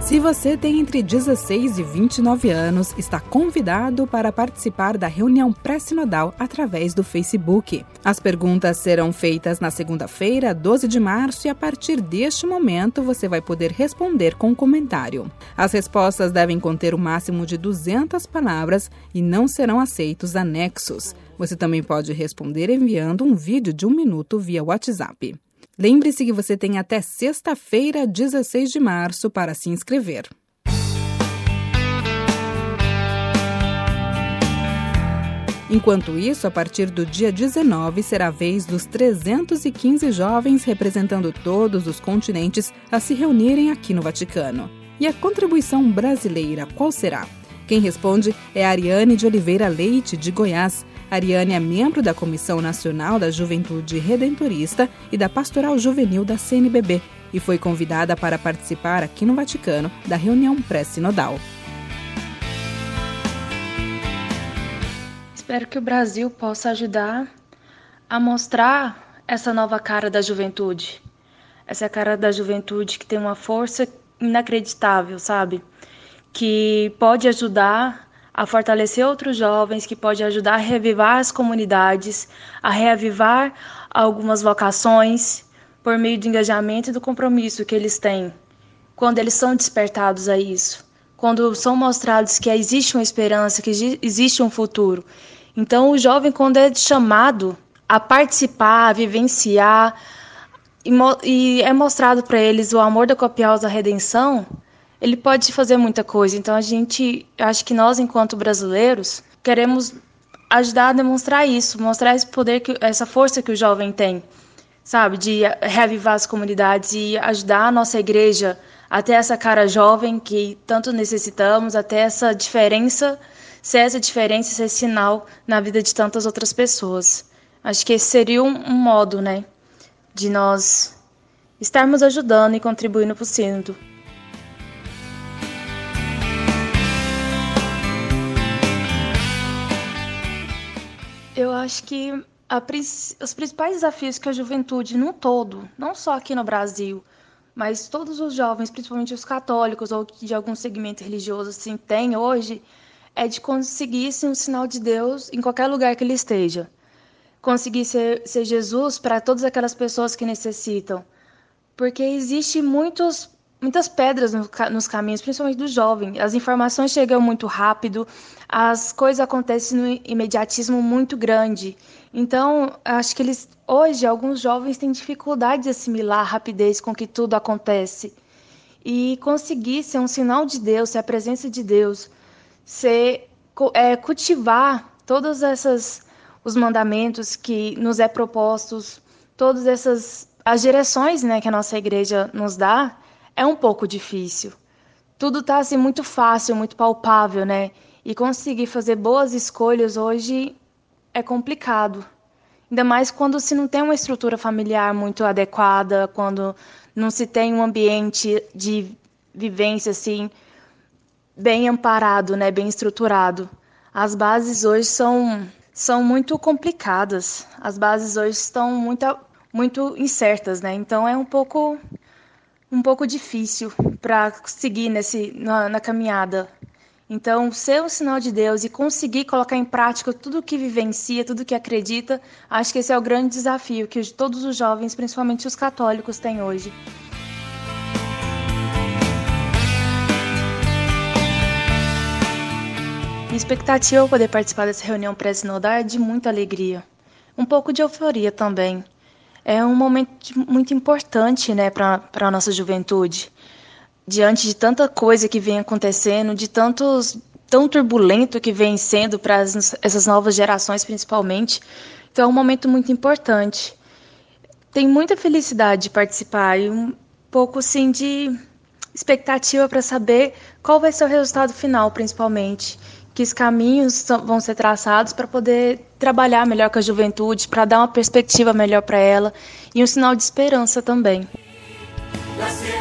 Se você tem entre 16 e 29 anos, está convidado para participar da reunião pré-sinodal através do Facebook. As perguntas serão feitas na segunda-feira, 12 de março, e a partir deste momento você vai poder responder com comentário. As respostas devem conter o máximo de 200 palavras e não serão aceitos anexos. Você também pode responder enviando um vídeo de 1 minuto via WhatsApp. Lembre-se que você tem até sexta-feira, 16 de março, para se inscrever. Enquanto isso, a partir do dia 19, será a vez dos 315 jovens representando todos os continentes a se reunirem aqui no Vaticano. E a contribuição brasileira, qual será? Quem responde é a Ariane de Oliveira Leite, de Goiás. Ariane é membro da Comissão Nacional da Juventude Redentorista e da Pastoral Juvenil da CNBB e foi convidada para participar aqui no Vaticano da reunião pré-sinodal. Espero que o Brasil possa ajudar a mostrar essa nova cara da juventude. Essa cara da juventude que tem uma força inacreditável, sabe? Que pode ajudar a fortalecer outros jovens, que pode ajudar a reavivar as comunidades, a reavivar algumas vocações por meio do engajamento e do compromisso que eles têm. Quando eles são despertados a isso, quando são mostrados que existe uma esperança, que existe um futuro. Então o jovem, quando é chamado a participar, a vivenciar, e é mostrado para eles o amor da copiosa redenção, ele pode fazer muita coisa. Então acho que nós, enquanto brasileiros, queremos ajudar a demonstrar isso, mostrar esse poder, essa força que o jovem tem, sabe, de reavivar as comunidades e ajudar a nossa igreja a ter essa cara jovem que tanto necessitamos, até essa diferença, ser esse sinal na vida de tantas outras pessoas. Acho que esse seria um modo, né, de nós estarmos ajudando e contribuindo para o sínodo. Eu acho que os principais desafios que a juventude no todo, não só aqui no Brasil, mas todos os jovens, principalmente os católicos ou de algum segmento religioso assim, têm hoje, é de conseguir ser um sinal de Deus em qualquer lugar que ele esteja. Conseguir ser Jesus para todas aquelas pessoas que necessitam. Porque existe muitas pedras nos caminhos, principalmente do jovem. As informações chegam muito rápido, as coisas acontecem no imediatismo muito grande. Então, acho que hoje, alguns jovens têm dificuldade de assimilar a rapidez com que tudo acontece. E conseguir ser um sinal de Deus, ser a presença de Deus, cultivar todos os mandamentos que nos é propostos, todas as direções, né, que a nossa igreja nos dá, é um pouco difícil. Tudo está assim, muito fácil, muito palpável, né? E conseguir fazer boas escolhas hoje é complicado. Ainda mais quando se não tem uma estrutura familiar muito adequada, quando não se tem um ambiente de vivência assim, bem amparado, né? Bem estruturado. As bases hoje são muito complicadas. As bases hoje estão muito incertas, né? Então é um pouco difícil para seguir na caminhada. Então, ser um sinal de Deus e conseguir colocar em prática tudo o que vivencia, tudo o que acredita, acho que esse é o grande desafio que todos os jovens, principalmente os católicos, têm hoje. Minha expectativa ao poder participar dessa reunião pré-sinodal é de muita alegria. Um pouco de euforia também. É um momento muito importante, né, para a nossa juventude. Diante de tanta coisa que vem acontecendo, tão turbulento que vem sendo para essas novas gerações, principalmente. Então é um momento muito importante. Tenho muita felicidade de participar e um pouco, sim, de expectativa para saber qual vai ser o resultado final, principalmente. Que os caminhos vão ser traçados para poder trabalhar melhor com a juventude, para dar uma perspectiva melhor para ela e um sinal de esperança também.